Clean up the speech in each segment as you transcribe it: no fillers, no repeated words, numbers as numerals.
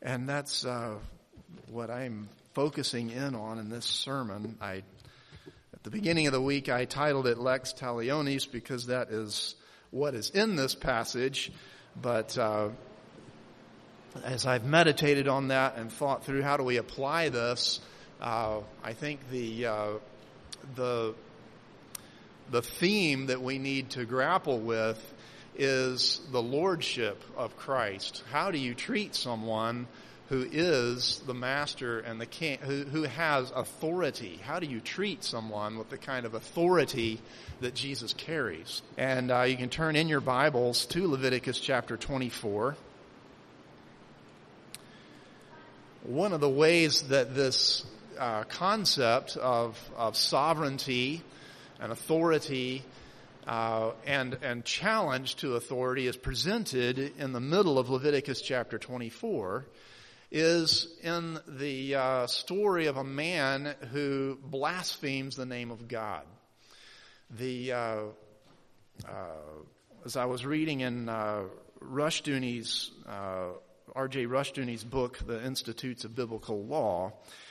And that's what I'm focusing in on in this sermon. At the beginning of the week, I titled it Lex Talionis because that is what is in this passage. But as I've meditated on that and thought through how do we apply this, I think the theme that we need to grapple with is the lordship of Christ. How do you treat someone who is the master and the king, who has authority? How do you treat someone with the kind of authority that Jesus carries? And you can turn in your Bibles to Leviticus chapter 24. One of the ways that this concept of sovereignty and authority and challenge to authority is presented in the middle of Leviticus chapter 24 is in the story of a man who blasphemes the name of God. As I was reading in Rushdoony's R.J. Rushdoony's book, The Institutes of Biblical Law,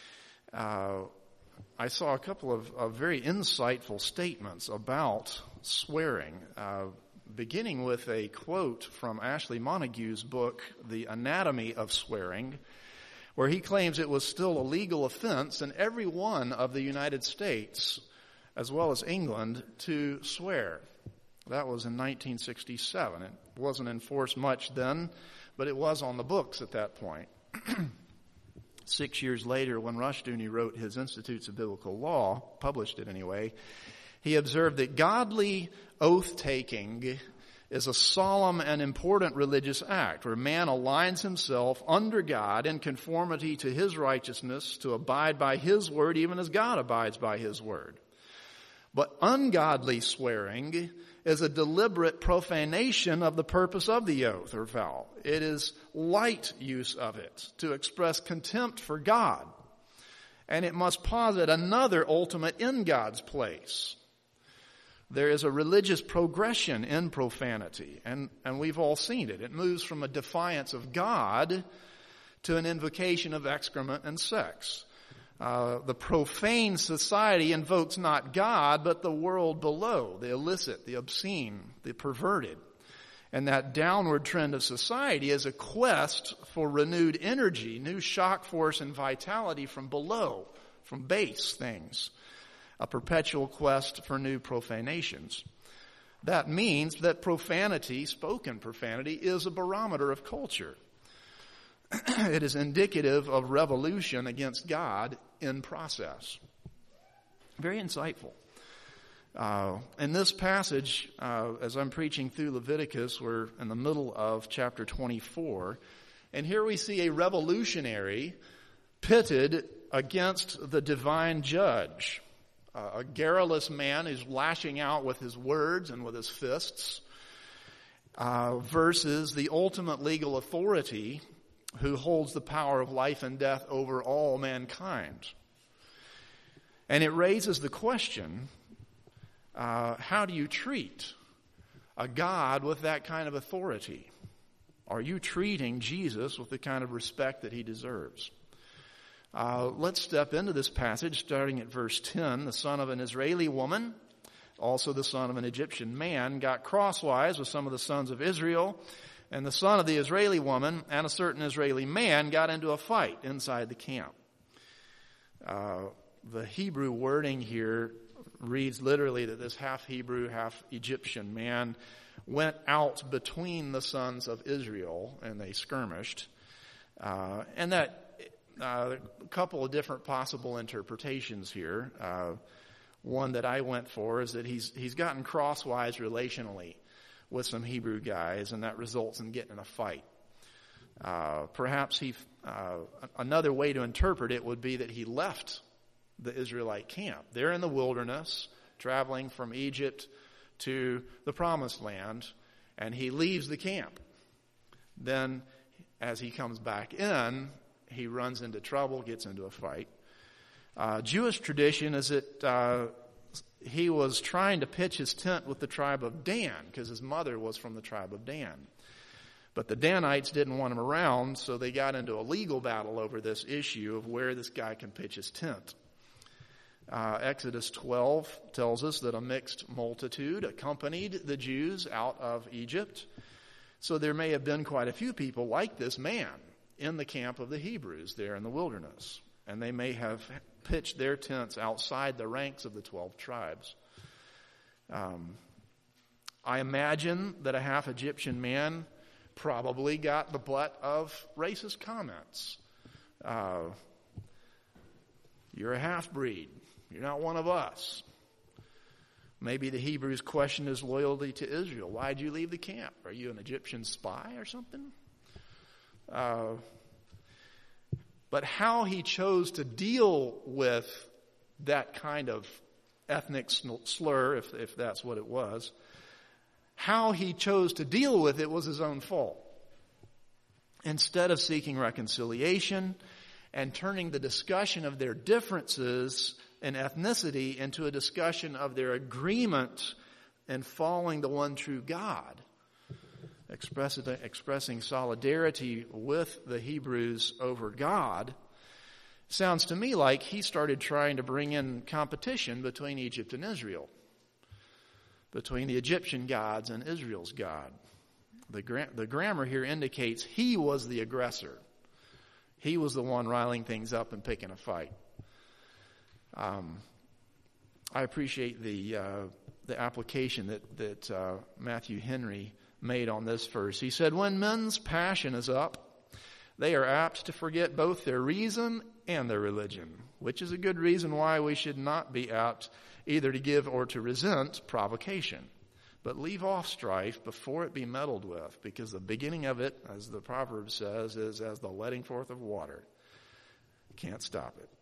I saw a couple of very insightful statements about swearing, beginning with a quote from Ashley Montague's book, The Anatomy of Swearing, where he claims it was still a legal offense in every one of the United States, as well as England, to swear. That was in 1967. It wasn't enforced much then, but it was on the books at that point. 6 years later, when Rushdoony wrote his Institutes of Biblical Law, published it anyway, he observed that godly oath-taking is a solemn and important religious act where man aligns himself under God in conformity to his righteousness to abide by his word even as God abides by his word. But ungodly swearing is a deliberate profanation of the purpose of the oath or vow. It is light use of it to express contempt for God, and it must posit another ultimate in God's place. There is a religious progression in profanity, and we've all seen it. It moves from a defiance of God to an invocation of excrement and sex. The profane society invokes not God, but the world below, the illicit, the obscene, the perverted. And that downward trend of society is a quest for renewed energy, new shock force and vitality from below, from base things. A perpetual quest for new profanations. That means that profanity, spoken profanity, is a barometer of culture. It is indicative of revolution against God in process. Very insightful. In this passage, as I'm preaching through Leviticus, we're in the middle of chapter 24, and here we see a revolutionary pitted against the divine judge. A garrulous man who's lashing out with his words and with his fists versus the ultimate legal authority who holds the power of life and death over all mankind. And it raises the question, how do you treat a God with that kind of authority? Are you treating Jesus with the kind of respect that he deserves? Let's step into this passage starting at verse 10. The son of an Israeli woman, also the son of an Egyptian man, got crosswise with some of the sons of Israel, and the son of the Israeli woman and a certain Israeli man got into a fight inside the camp. The Hebrew wording here reads literally that this half Hebrew, half Egyptian man went out between the sons of Israel and they skirmished. And that a couple of different possible interpretations here. One that I went for is that he's gotten crosswise relationally with some Hebrew guys, and that results in getting in a fight. Perhaps another way to interpret it would be that he left the Israelite camp. They're in the wilderness, traveling from Egypt to the Promised Land, and he leaves the camp. Then, as he comes back in, he runs into trouble, gets into a fight. Jewish tradition is that he was trying to pitch his tent with the tribe of Dan because his mother was from the tribe of Dan. But the Danites didn't want him around, so they got into a legal battle over this issue of where this guy can pitch his tent. Exodus 12 tells us that a mixed multitude accompanied the Jews out of Egypt. So there may have been quite a few people like this man in the camp of the Hebrews there in the wilderness. And they may have pitched their tents outside the ranks of the 12 tribes. I imagine that a half Egyptian man probably got the butt of racist comments. You're a half-breed. You're not one of us. Maybe the Hebrews questioned his loyalty to Israel. Why'd you leave the camp? Are you an Egyptian spy or something? But how he chose to deal with that kind of ethnic slur, if that's what it was, how he chose to deal with it was his own fault. Instead of seeking reconciliation and turning the discussion of their differences in ethnicity into a discussion of their agreement in following the one true God, expressing solidarity with the Hebrews over God, sounds to me like he started trying to bring in competition between Egypt and Israel, between the Egyptian gods and Israel's God. The grammar here indicates he was the aggressor. He was the one riling things up and picking a fight. I appreciate the application that Matthew Henry made on this verse. He said, when men's passion is up, they are apt to forget both their reason and their religion, which is a good reason why we should not be apt either to give or to resent provocation, but leave off strife before it be meddled with, because the beginning of it, as the proverb says, is as the letting forth of water. Can't stop it.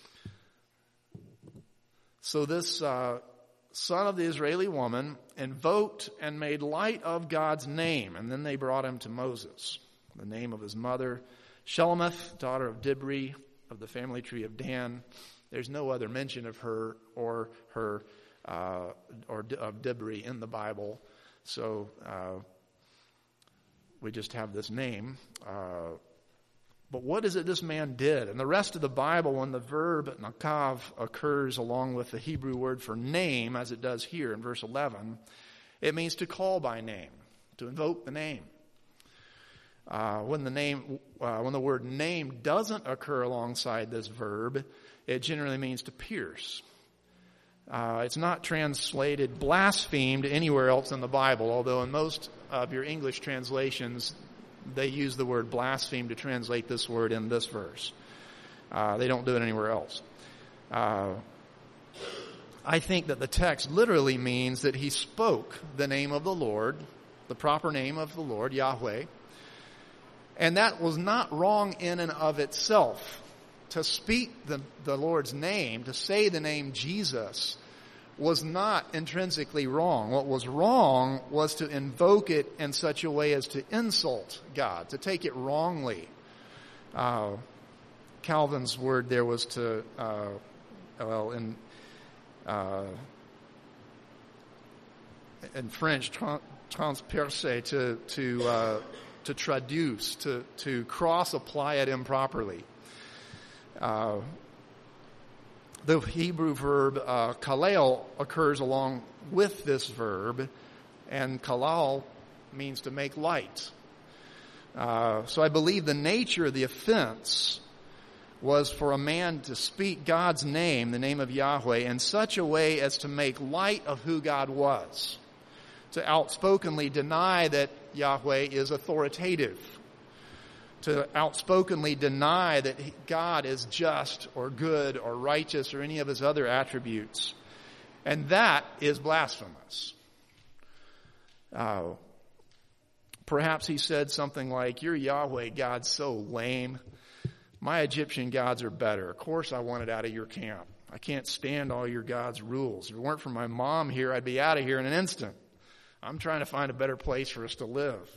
So this son of the Israeli woman invoked and made light of God's name, and then they brought him to Moses. The name of his mother, Shelomith, daughter of Dibri, of the family tree of Dan. There's no other mention of her or of Dibri in the Bible, so we just have this name. But what is it this man did? And the rest of the Bible, when the verb nakav occurs along with the Hebrew word for name, as it does here in verse 11, it means to call by name, to invoke the name. When the word name doesn't occur alongside this verb, it generally means to pierce. It's not translated blasphemed anywhere else in the Bible, although in most of your English translations, they use the word blaspheme to translate this word in this verse. They don't do it anywhere else. I think that the text literally means that he spoke the name of the Lord, the proper name of the Lord, Yahweh, and that was not wrong in and of itself. To speak the Lord's name, to say the name Jesus, was not intrinsically wrong. What was wrong was to invoke it in such a way as to insult God, to take it wrongly. Calvin's word there was to, in French, transpercer, to traduce, to cross-apply it improperly. The Hebrew verb kalel occurs along with this verb, and kalal means to make light. So I believe the nature of the offense was for a man to speak God's name, the name of Yahweh, in such a way as to make light of who God was, to outspokenly deny that Yahweh is authoritative, to outspokenly deny that God is just or good or righteous or any of his other attributes. And that is blasphemous. Perhaps he said something like, your Yahweh God's so lame. My Egyptian gods are better. Of course I want it out of your camp. I can't stand all your God's rules. If it weren't for my mom here, I'd be out of here in an instant. I'm trying to find a better place for us to live.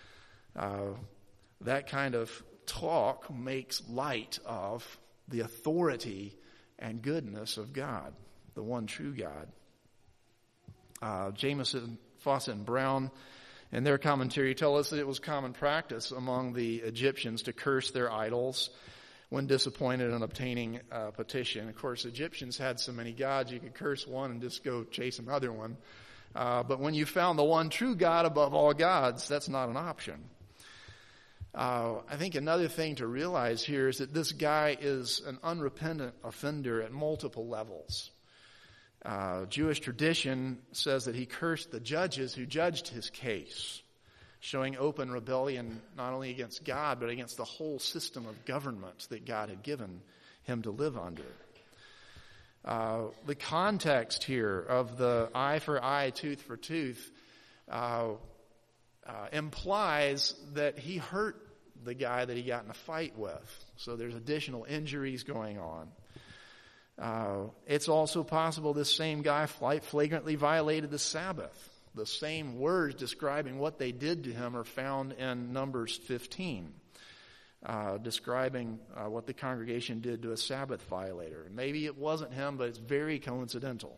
That kind of talk makes light of the authority and goodness of God, the one true God. Jamieson, Fawcett, and Brown In their commentary, tell us that it was common practice among the Egyptians to curse their idols when disappointed in obtaining a petition. Of course, Egyptians had so many gods, you could curse one and just go chase another one. But when you found the one true God above all gods, that's not an option. I think another thing to realize here is that this guy is an unrepentant offender at multiple levels. Jewish tradition says that he cursed the judges who judged his case, showing open rebellion not only against God, but against the whole system of government that God had given him to live under. The context here of the eye for eye, tooth for tooth, implies that he hurt the guy that he got in a fight with. So there's additional injuries going on. It's also possible this same guy flagrantly violated the Sabbath. The same words describing what they did to him are found in Numbers 15, describing what the congregation did to a Sabbath violator. Maybe it wasn't him, but it's very coincidental.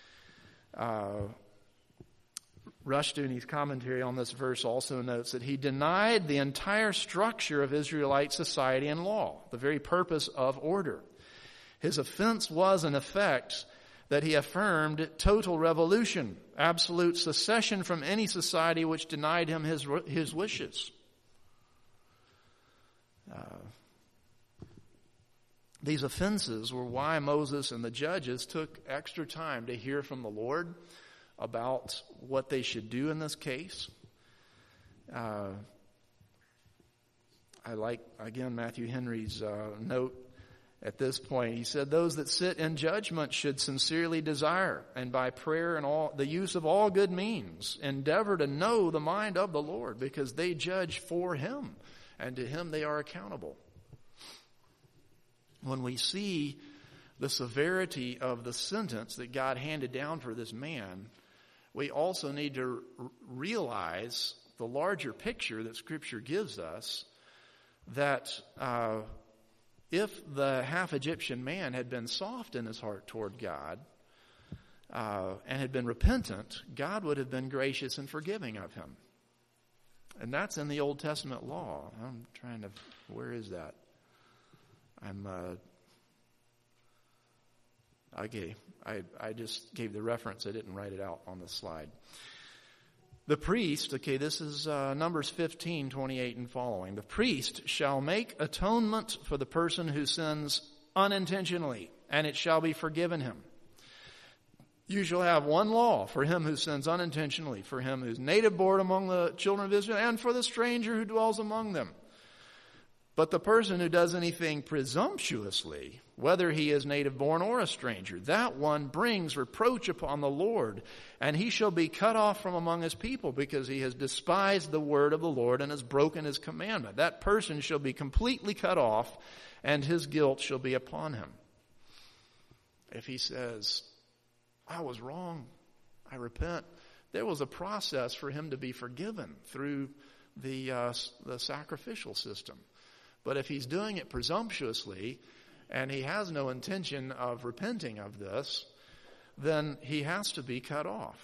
Rushdoony's commentary on this verse also notes that he denied the entire structure of Israelite society and law, the very purpose of order. His offense was, in effect, that he affirmed total revolution, absolute secession from any society which denied him his wishes. These offenses were why Moses and the judges took extra time to hear from the Lord about what they should do in this case. I like, again, Matthew Henry's note at this point. He said, those that sit in judgment should sincerely desire, and by prayer and all the use of all good means, endeavor to know the mind of the Lord, because they judge for him, and to him they are accountable. When we see the severity of the sentence that God handed down for this man, we also need to realize the larger picture that Scripture gives us, that if the half-Egyptian man had been soft in his heart toward God and had been repentant, God would have been gracious and forgiving of him. And that's in the Old Testament law. I'm trying to, where is that? Okay, I just gave the reference. I didn't write it out on the slide. The priest, okay, this is Numbers 15, 28 and following. The priest shall make atonement for the person who sins unintentionally, and it shall be forgiven him. You shall have one law for him who sins unintentionally, for him who's native born among the children of Israel, and for the stranger who dwells among them. But the person who does anything presumptuously, whether he is native born or a stranger, that one brings reproach upon the Lord, and he shall be cut off from among his people, because he has despised the word of the Lord and has broken his commandment. That person shall be completely cut off, and his guilt shall be upon him. If he says, I was wrong, I repent, there was a process for him to be forgiven through the sacrificial system. But if he's doing it presumptuously and he has no intention of repenting of this, then he has to be cut off.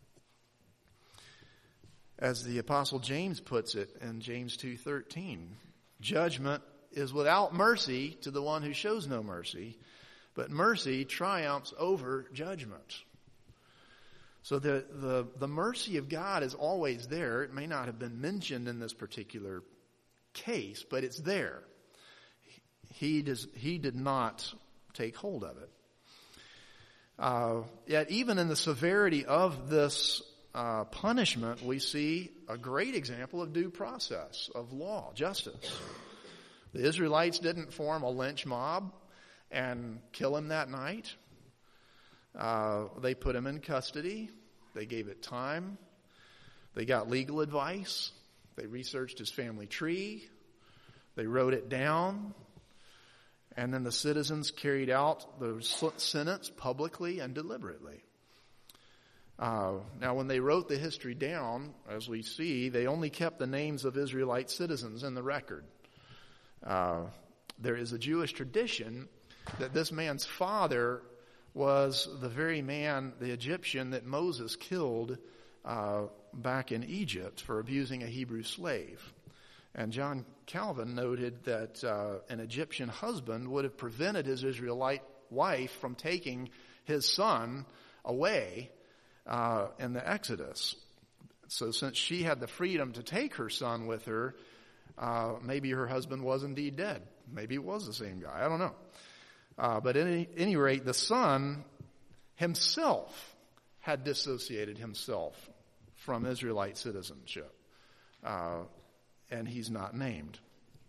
As the Apostle James puts it in James 2:13, judgment is without mercy to the one who shows no mercy, but mercy triumphs over judgment. So the mercy of God is always there. It may not have been mentioned in this particular case, but it's there. He did not take hold of it. Yet even in the severity of this punishment, we see a great example of due process, of law, justice. The Israelites didn't form a lynch mob and kill him that night. They put him in custody. They gave it time. They got legal advice. They researched his family tree. They wrote it down. And then the citizens carried out the sentence publicly and deliberately. Now, when they wrote the history down, as we see, they only kept the names of Israelite citizens in the record. There is a Jewish tradition that this man's father was the very man, the Egyptian, that Moses killed back in Egypt for abusing a Hebrew slave. And John Calvin noted that an Egyptian husband would have prevented his Israelite wife from taking his son away in the Exodus. So since she had the freedom to take her son with her, maybe her husband was indeed dead. Maybe it was the same guy. I don't know. But at any rate, the son himself had dissociated himself from Israelite citizenship. And he's not named.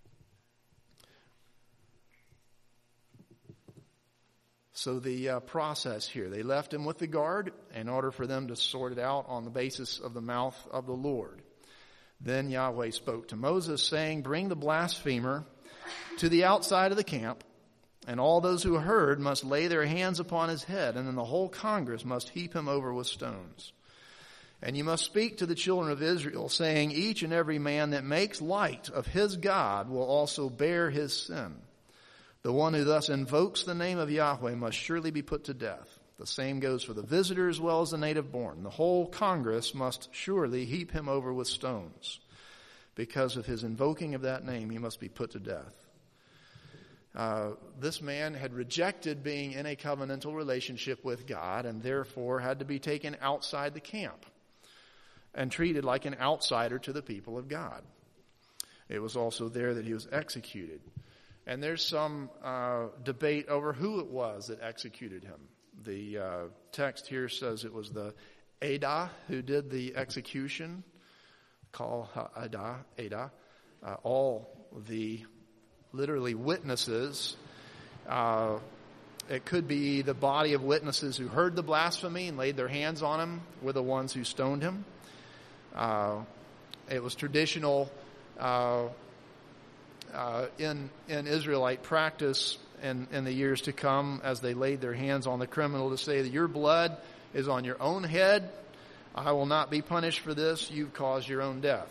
So the process here, they left him with the guard in order for them to sort it out on the basis of the mouth of the Lord. Then Yahweh spoke to Moses, saying, "Bring the blasphemer to the outside of the camp, and all those who heard must lay their hands upon his head, and then the whole Congress must heap him over with stones. And you must speak to the children of Israel, saying, each and every man that makes light of his God will also bear his sin. The one who thus invokes the name of Yahweh must surely be put to death. The same goes for the visitor as well as the native born. The whole Congress must surely heap him over with stones. Because of his invoking of that name, he must be put to death." This man had rejected being in a covenantal relationship with God and therefore had to be taken outside the camp and treated like an outsider to the people of God. It was also there that he was executed. And there's some debate over who it was that executed him. The text here says it was the Ada who did the execution. Kal Ada. All the literally witnesses. It could be the body of witnesses who heard the blasphemy and laid their hands on him were the ones who stoned him. It was traditional in Israelite practice in the years to come as they laid their hands on the criminal to say that your blood is on your own head. I will not be punished for this. You've caused your own death.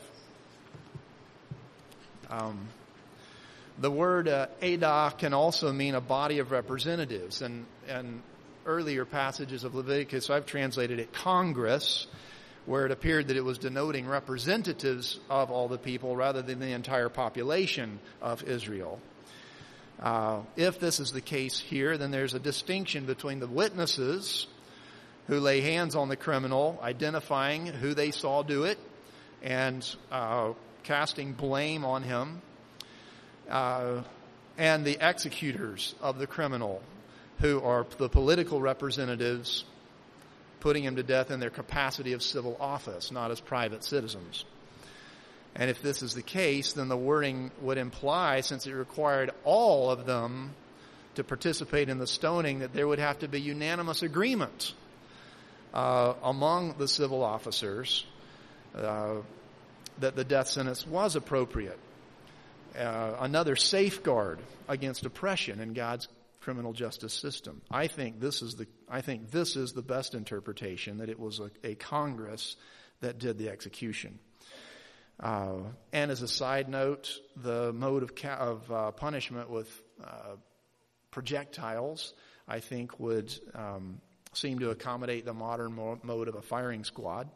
The word Ada can also mean a body of representatives. And earlier passages of Leviticus, I've translated it Congress, where it appeared that it was denoting representatives of all the people rather than the entire population of Israel. If this is the case here, then there's a distinction between the witnesses who lay hands on the criminal, identifying who they saw do it, and casting blame on him, and the executors of the criminal, who are the political representatives putting him to death in their capacity of civil office, not as private citizens. And if this is the case, then the wording would imply, since it required all of them to participate in the stoning, that there would have to be unanimous agreement among the civil officers that the death sentence was appropriate. Another safeguard against oppression in God's criminal justice system. I think this is the best interpretation, that it was a Congress that did the execution. And as a side note, the mode of punishment with projectiles, I think, would seem to accommodate the modern mode of a firing squad.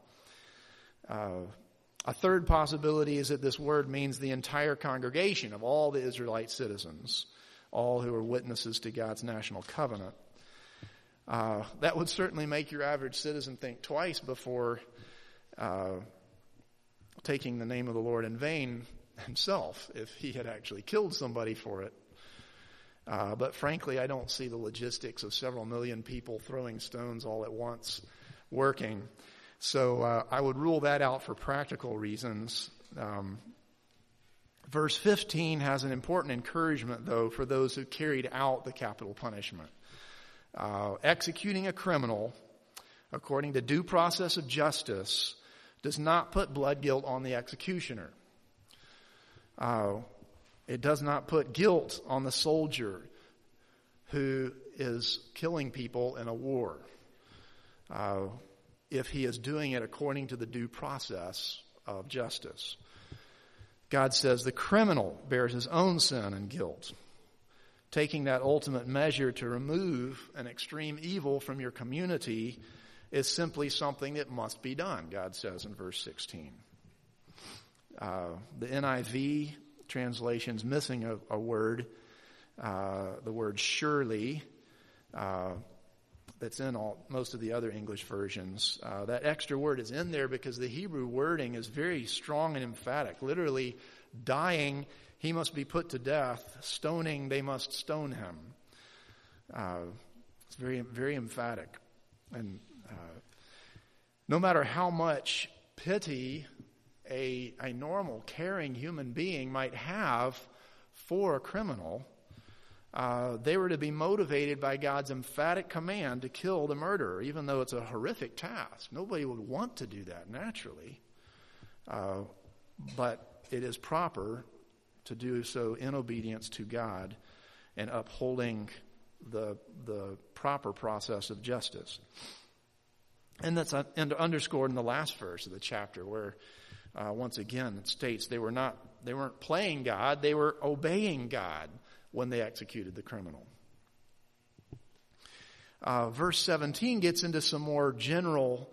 A third possibility is that this word means the entire congregation of all the Israelite citizens, all who are witnesses to God's national covenant. That would certainly make your average citizen think twice before taking the name of the Lord in vain himself, if he had actually killed somebody for it. But frankly, I don't see the logistics of several million people throwing stones all at once working. So I would rule that out for practical reasons. Verse 15 has an important encouragement, though, for those who carried out the capital punishment. Executing a criminal, according to due process of justice, does not put blood guilt on the executioner. It does not put guilt on the soldier who is killing people in a war, if he is doing it according to the due process of justice. God says the criminal bears his own sin and guilt. Taking that ultimate measure to remove an extreme evil from your community is simply something that must be done, God says in verse 16. The NIV translation's missing a word, the word surely, that's in most of the other English versions. That extra word is in there because the Hebrew wording is very strong and emphatic. Literally, dying, he must be put to death. Stoning, they must stone him. It's very, very emphatic. And no matter how much pity a normal, caring human being might have for a criminal, they were to be motivated by God's emphatic command to kill the murderer, even though it's a horrific task. Nobody would want to do that naturally. But it is proper to do so in obedience to God and upholding the proper process of justice. And that's underscored in the last verse of the chapter where, once again, it states they weren't playing God, they were obeying God when they executed the criminal. Verse 17 gets into some more general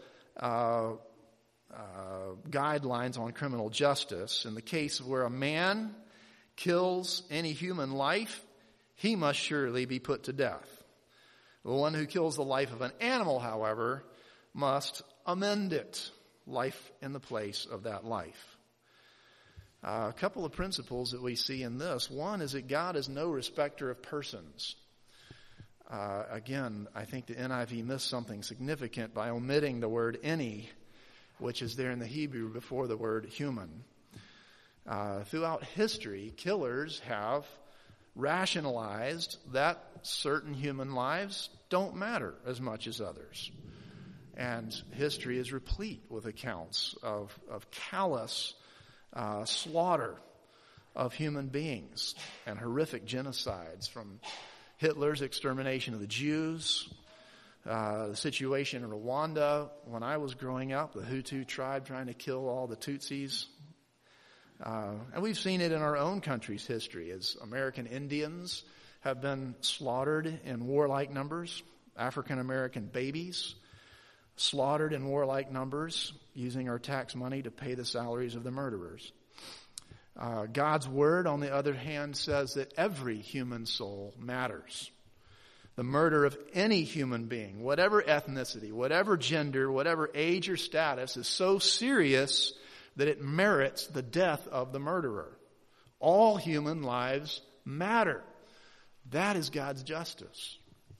guidelines on criminal justice. In the case where a man kills any human life, he must surely be put to death. The one who kills the life of an animal, however, must amend it, life in the place of that life. A couple of principles that we see in this. One is that God is no respecter of persons. Again, I think the NIV missed something significant by omitting the word any, which is there in the Hebrew before the word human. Throughout history, killers have rationalized that certain human lives don't matter as much as others. And history is replete with accounts of callous slaughter of human beings and horrific genocides, from Hitler's extermination of the Jews, the situation in Rwanda when I was growing up, the Hutu tribe trying to kill all the Tutsis. And we've seen it in our own country's history as American Indians have been slaughtered in warlike numbers, African American babies slaughtered in warlike numbers, using our tax money to pay the salaries of the murderers. God's word, on the other hand, says that every human soul matters. The murder of any human being, whatever ethnicity, whatever gender, whatever age or status, is so serious that it merits the death of the murderer. All human lives matter. That is God's justice.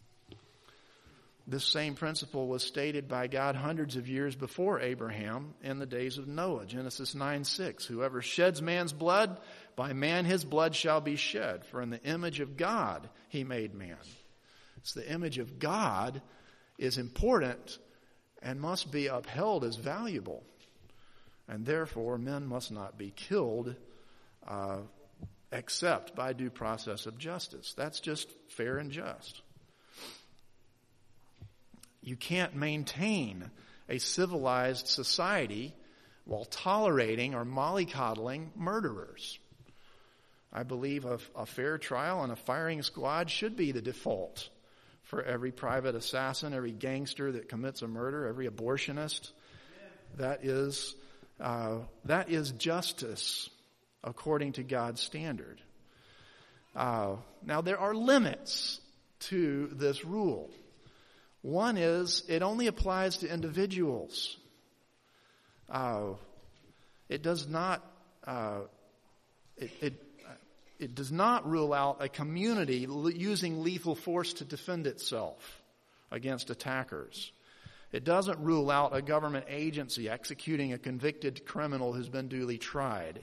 This same principle was stated by God hundreds of years before Abraham in the days of Noah. Genesis 9:6. Whoever sheds man's blood, by man his blood shall be shed. For in the image of God he made man. It's the image of God is important and must be upheld as valuable. And therefore men must not be killed except by due process of justice. That's just fair and just. You can't maintain a civilized society while tolerating or mollycoddling murderers. I believe a fair trial and a firing squad should be the default for every private assassin, every gangster that commits a murder, every abortionist. That is justice according to God's standard. Now there are limits to this rule. One is it only applies to individuals. It does not rule out a community using lethal force to defend itself against attackers. It doesn't rule out a government agency executing a convicted criminal who's been duly tried.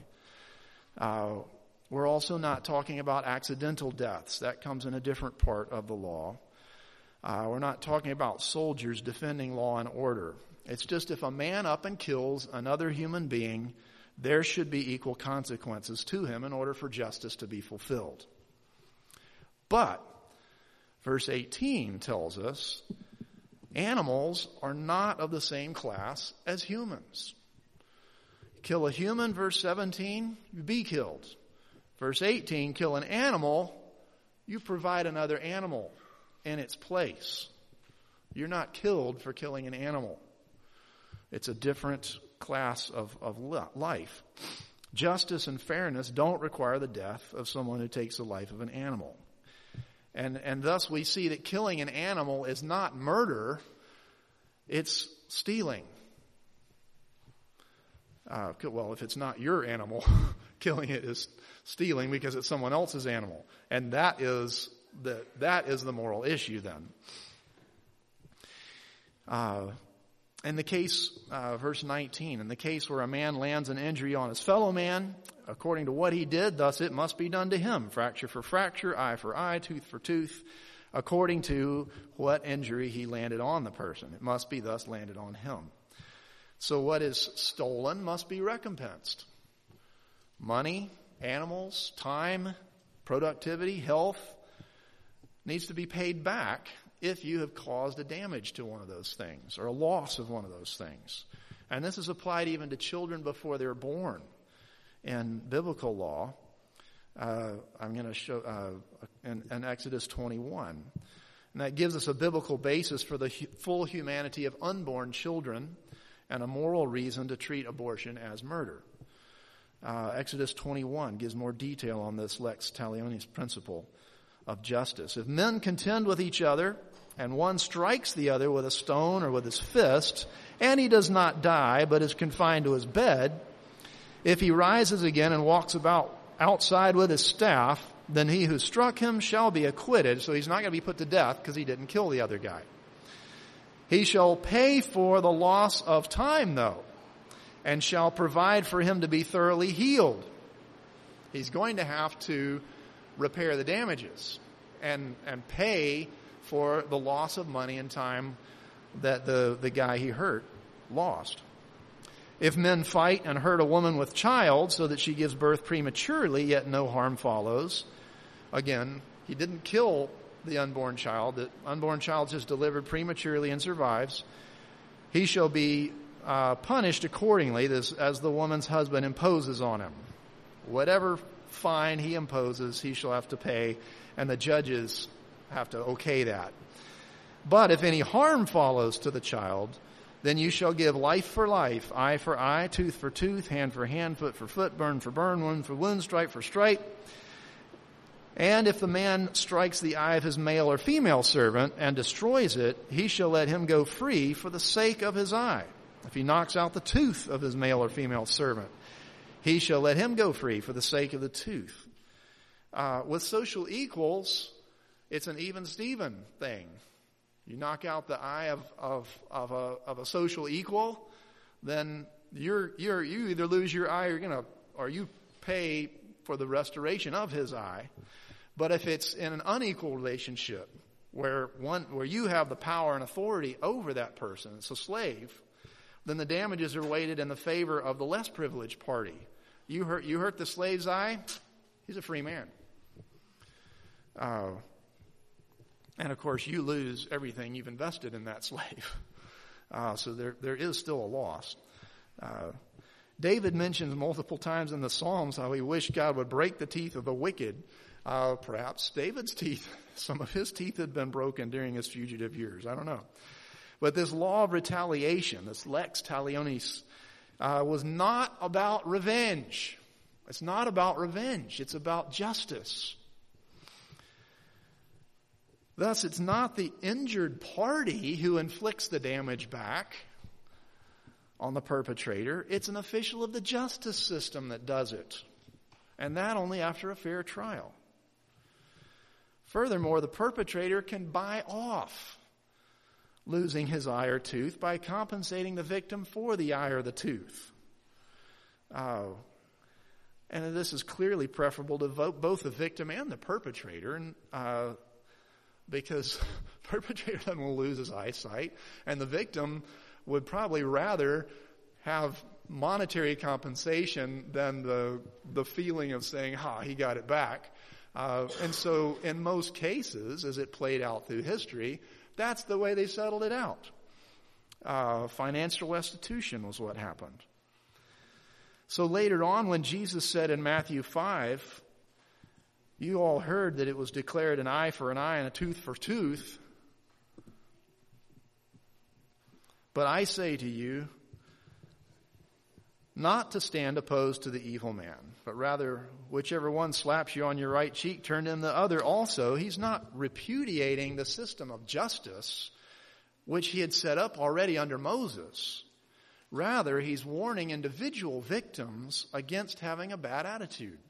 We're also not talking about accidental deaths. That comes in a different part of the law. We're not talking about soldiers defending law and order. It's just if a man up and kills another human being, there should be equal consequences to him in order for justice to be fulfilled. But verse 18 tells us animals are not of the same class as humans. Kill a human, verse 17, you be killed. Verse 18, kill an animal, you provide another animal in its place. You're not killed for killing an animal. It's a different class of life. Justice and fairness don't require the death of someone who takes the life of an animal. And thus we see that killing an animal is not murder, it's stealing. Well, if it's not your animal, killing it is stealing because it's someone else's animal. And that is the moral issue then. In the case, verse 19, in the case where a man lands an injury on his fellow man, according to what he did, thus it must be done to him. Fracture for fracture, eye for eye, tooth for tooth, according to what injury he landed on the person. It must be thus landed on him. So what is stolen must be recompensed. Money, animals, time, productivity, health needs to be paid back if you have caused a damage to one of those things or a loss of one of those things. And this is applied even to children before they're born. In biblical law, I'm going to show in Exodus 21. And that gives us a biblical basis for the full humanity of unborn children and a moral reason to treat abortion as murder. Exodus 21 gives more detail on this lex talionis principle of justice. If men contend with each other, and one strikes the other with a stone or with his fist, and he does not die, but is confined to his bed, if he rises again and walks about outside with his staff, then he who struck him shall be acquitted. So he's not going to be put to death because he didn't kill the other guy. He shall pay for the loss of time, though, and shall provide for him to be thoroughly healed. He's going to have to repair the damages and pay for the loss of money and time that the guy he hurt lost. If men fight and hurt a woman with child so that she gives birth prematurely, yet no harm follows, again, he didn't kill the unborn child. The unborn child just delivered prematurely and survives. He shall be punished accordingly as the woman's husband imposes on him. Whatever fine he imposes, he shall have to pay, and the judges have to okay that. But if any harm follows to the child, then you shall give life for life, eye for eye, tooth for tooth, hand for hand, foot for foot, burn for burn, wound for wound, stripe for stripe. And if the man strikes the eye of his male or female servant and destroys it, he shall let him go free for the sake of his eye. If he knocks out the tooth of his male or female servant, he shall let him go free for the sake of the tooth. With social equals, it's an even-steven thing. You knock out the eye of a social equal, then you either lose your eye or you pay for the restoration of his eye. But if it's in an unequal relationship where you have the power and authority over that person, it's a slave, then the damages are weighted in the favor of the less privileged party. You hurt the slave's eye, he's a free man. And of course, you lose everything you've invested in that slave. So there is still a loss. David mentions multiple times in the Psalms how he wished God would break the teeth of the wicked. Perhaps David's teeth, some of his teeth had been broken during his fugitive years. I don't know. But this law of retaliation, this lex talionis, was not about revenge. It's not about revenge. It's about justice. Thus, it's not the injured party who inflicts the damage back on the perpetrator. It's an official of the justice system that does it. And that only after a fair trial. Furthermore, the perpetrator can buy off losing his eye or tooth by compensating the victim for the eye or the tooth. And this is clearly preferable to both the victim and the perpetrator. And because the perpetrator doesn't want to lose his eyesight, and the victim would probably rather have monetary compensation than the feeling of saying, he got it back. And so in most cases, as it played out through history, that's the way they settled it out. Financial restitution was what happened. So later on, when Jesus said in Matthew 5, you all heard that it was declared an eye for an eye and a tooth for tooth. But I say to you, not to stand opposed to the evil man, but rather whichever one slaps you on your right cheek, turn to him the other also. He's not repudiating the system of justice which he had set up already under Moses. Rather, he's warning individual victims against having a bad attitude.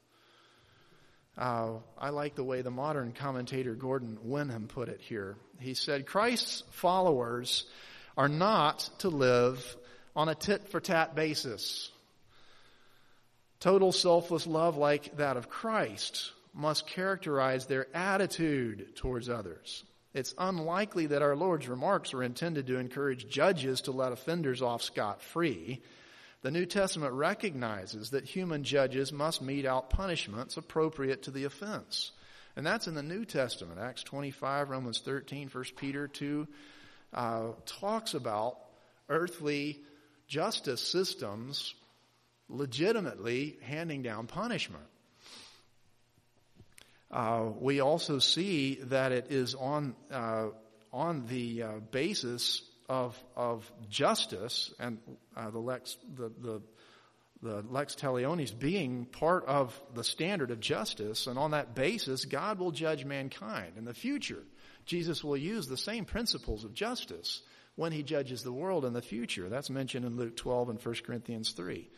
I like the way the modern commentator Gordon Wenham put it here. He said, Christ's followers are not to live on a tit-for-tat basis. Total selfless love like that of Christ must characterize their attitude towards others. It's unlikely that our Lord's remarks were intended to encourage judges to let offenders off scot-free. The New Testament recognizes that human judges must mete out punishments appropriate to the offense. And that's in the New Testament. Acts 25, Romans 13, 1 Peter 2 talks about earthly justice systems legitimately handing down punishment. We also see that it is on the basis of justice and the lex talionis being part of the standard of justice, and on that basis, God will judge mankind in the future. Jesus will use the same principles of justice when he judges the world in the future. That's mentioned in Luke 12 and 1 Corinthians 3.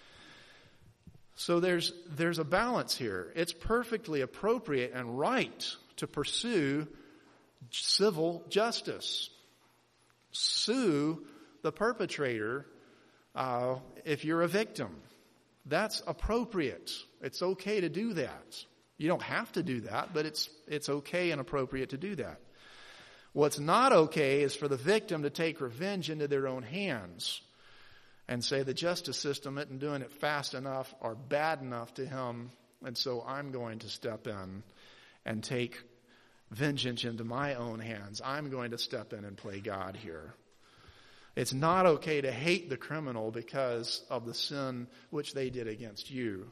So there's a balance here. It's perfectly appropriate and right to pursue civil justice. Sue the perpetrator if you're a victim. That's appropriate. It's okay to do that. You don't have to do that, but it's okay and appropriate to do that. What's not okay is for the victim to take revenge into their own hands and say the justice system isn't doing it fast enough or bad enough to him, and so I'm going to step in and take vengeance into my own hands. I'm going to step in and play God here. It's not okay to hate the criminal because of the sin which they did against you.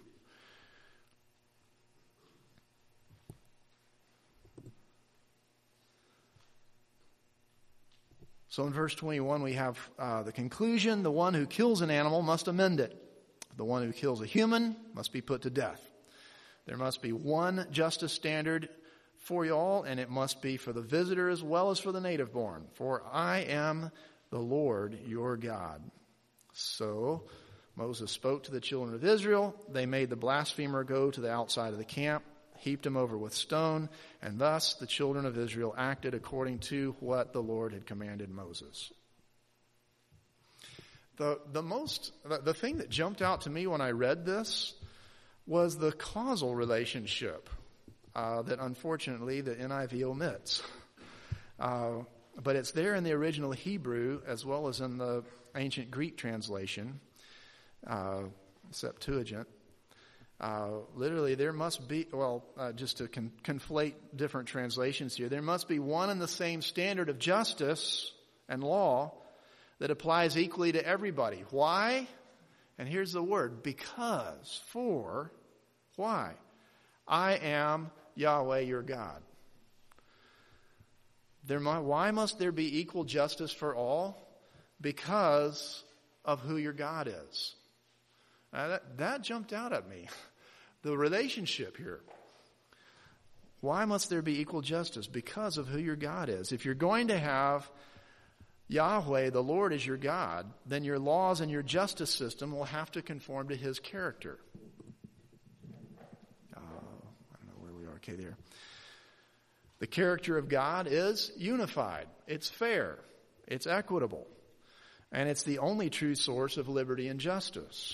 So in verse 21 we have the conclusion: the one who kills an animal must amend it. The one who kills a human must be put to death. There must be one justice standard for you all, and it must be for the visitor as well as for the native born. For I am the Lord your God. So Moses spoke to the children of Israel. They made the blasphemer go to the outside of the camp, heaped him over with stone, and thus the children of Israel acted according to what the Lord had commanded Moses. The thing that jumped out to me when I read this was the causal relationship that unfortunately the NIV omits. But it's there in the original Hebrew as well as in the ancient Greek translation, Septuagint. Literally, there must be, just to conflate different translations here, there must be one and the same standard of justice and law that applies equally to everybody. Why? And here's the word: because, for, why? I am Yahweh your God. Why must there be equal justice for all? Because of who your God is. That jumped out at me. The relationship here. Why must there be equal justice? Because of who your God is. If you're going to have Yahweh, the Lord, as your God, then your laws and your justice system will have to conform to his character. I don't know where we are. Okay, there. The character of God is unified. It's fair. It's equitable. And it's the only true source of liberty and justice.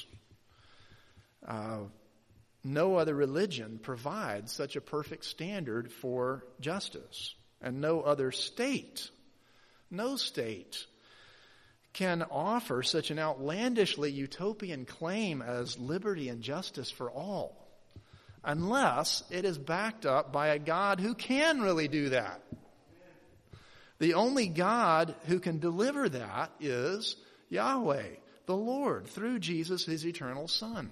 No other religion provides such a perfect standard for justice. And no other state, no state can offer such an outlandishly utopian claim as liberty and justice for all, unless it is backed up by a God who can really do that. The only God who can deliver that is Yahweh, the Lord, through Jesus, his eternal Son.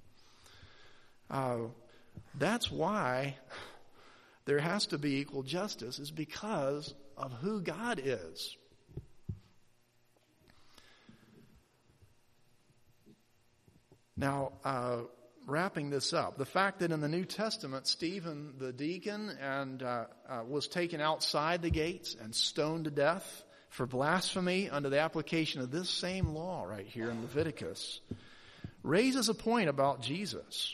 That's why there has to be equal justice, is because of who God is. Now, wrapping this up, the fact that in the New Testament, Stephen the deacon was taken outside the gates and stoned to death for blasphemy under the application of this same law right here in Leviticus raises a point about Jesus.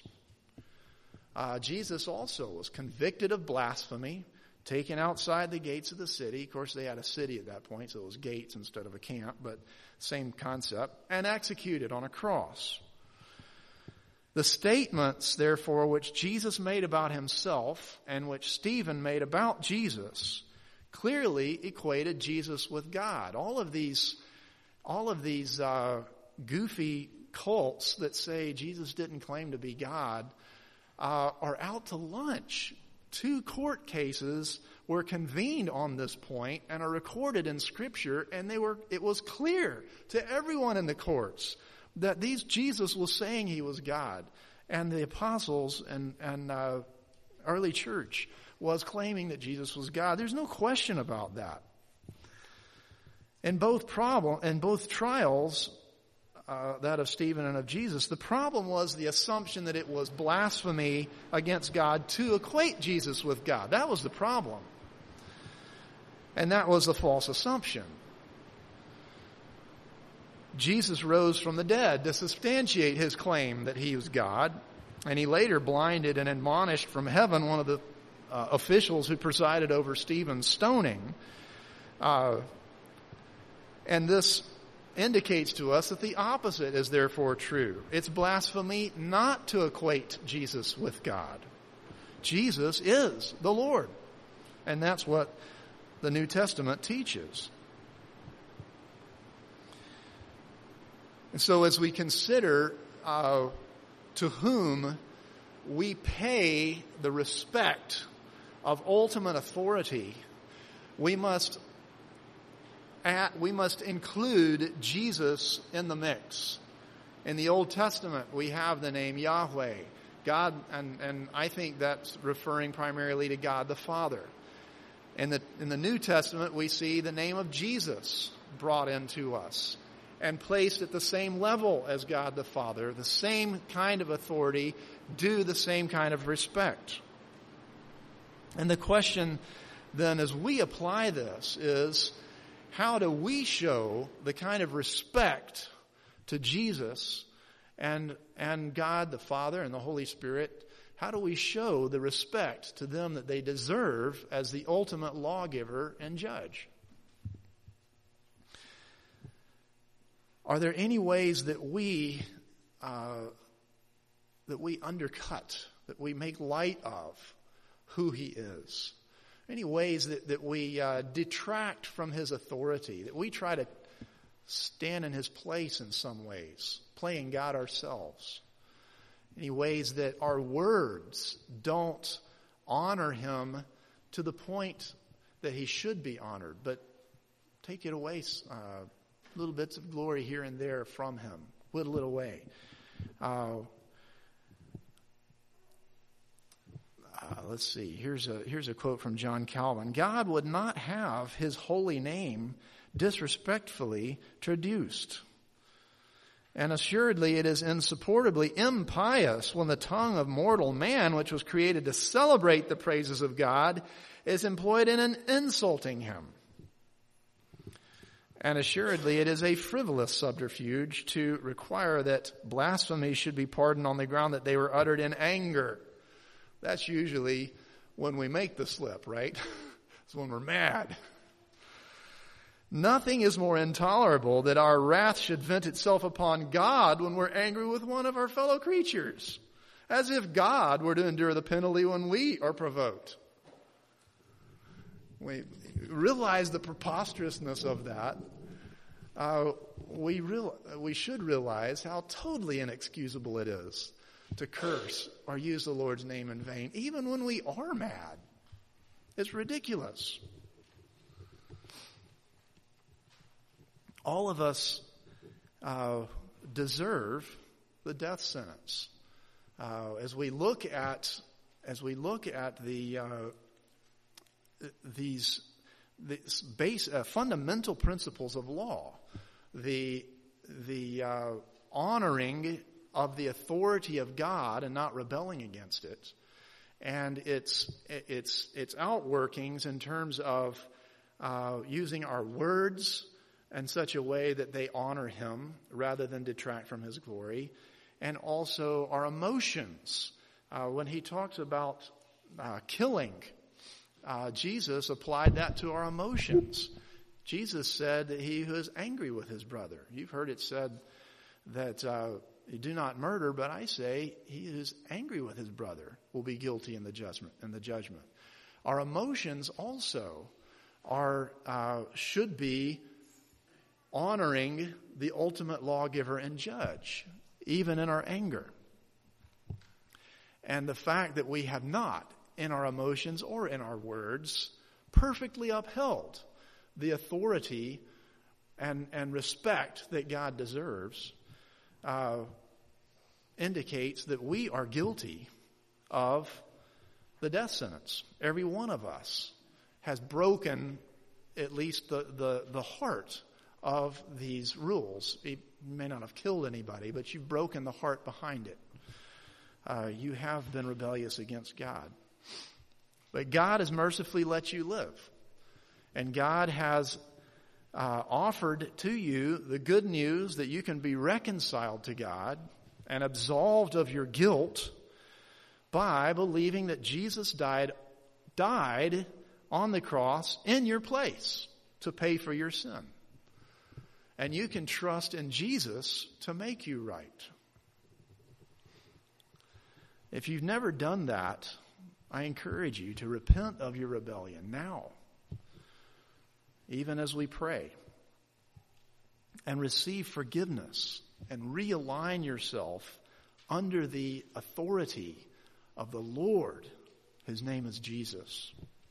Jesus also was convicted of blasphemy, taken outside the gates of the city. Of course, they had a city at that point, so it was gates instead of a camp, but same concept, and executed on a cross. The statements, therefore, which Jesus made about himself and which Stephen made about Jesus clearly equated Jesus with God. All of these goofy cults that say Jesus didn't claim to be God are out to lunch. 2 court cases were convened on this point and are recorded in Scripture, and it was clear to everyone in the courts that Jesus was saying he was God, and the apostles and early church was claiming that Jesus was God. There's no question about that. In both trials, that of Stephen and of Jesus, the problem was the assumption that it was blasphemy against God to equate Jesus with God. That was the problem. And that was a false assumption. Jesus rose from the dead to substantiate his claim that he was God, and he later blinded and admonished from heaven one of the officials who presided over Stephen's stoning. And this indicates to us that the opposite is therefore true. It's blasphemy not to equate Jesus with God. Jesus is the Lord. And that's what the New Testament teaches. And so as we consider to whom we pay the respect of ultimate authority, we must include Jesus in the mix. In the Old Testament, we have the name Yahweh, God, and I think that's referring primarily to God the Father. In the New Testament, we see the name of Jesus brought into us and placed at the same level as God the Father, the same kind of authority, due the same kind of respect. And the question then, as we apply this, is how do we show the kind of respect to Jesus and God the Father and the Holy Spirit? How do we show the respect to them that they deserve as the ultimate lawgiver and judge? Are there any ways that we undercut, that we make light of who he is? Any ways that we detract from his authority, that we try to stand in his place in some ways, playing God ourselves? Any ways that our words don't honor him to the point that he should be honored, but take it away, little bits of glory here and there from him, whittle it away. Let's see. Here's a quote from John Calvin. God would not have his holy name disrespectfully traduced. And assuredly it is insupportably impious when the tongue of mortal man, which was created to celebrate the praises of God, is employed in insulting him. And assuredly it is a frivolous subterfuge to require that blasphemy should be pardoned on the ground that they were uttered in anger. That's usually when we make the slip, right? It's when we're mad. Nothing is more intolerable that our wrath should vent itself upon God when we're angry with one of our fellow creatures, as if God were to endure the penalty when we are provoked. We realize the preposterousness of that. We should realize how totally inexcusable it is to curse or use the Lord's name in vain, even when we are mad. It's ridiculous. All of us deserve the death sentence. As we look at these fundamental principles of law, the honoring of the authority of God and not rebelling against it, and its outworkings in terms of using our words in such a way that they honor Him rather than detract from His glory, and also our emotions. When He talks about killing, Jesus applied that to our emotions. Jesus said that he who is angry with his brother. You've heard it said that you do not murder, but I say he who is angry with his brother will be guilty in the judgment. Our emotions also should be honoring the ultimate lawgiver and judge, even in our anger. And the fact that we have not, in our emotions or in our words, perfectly upheld the authority and respect that God deserves indicates that we are guilty of the death sentence. Every one of us has broken at least the heart of these rules. You may not have killed anybody, but you've broken the heart behind it. You have been rebellious against God. But God has mercifully let you live. And God has offered to you the good news that you can be reconciled to God and absolved of your guilt by believing that Jesus died on the cross in your place to pay for your sin. And you can trust in Jesus to make you right. If you've never done that, I encourage you to repent of your rebellion now, even as we pray, and receive forgiveness and realign yourself under the authority of the Lord. His name is Jesus.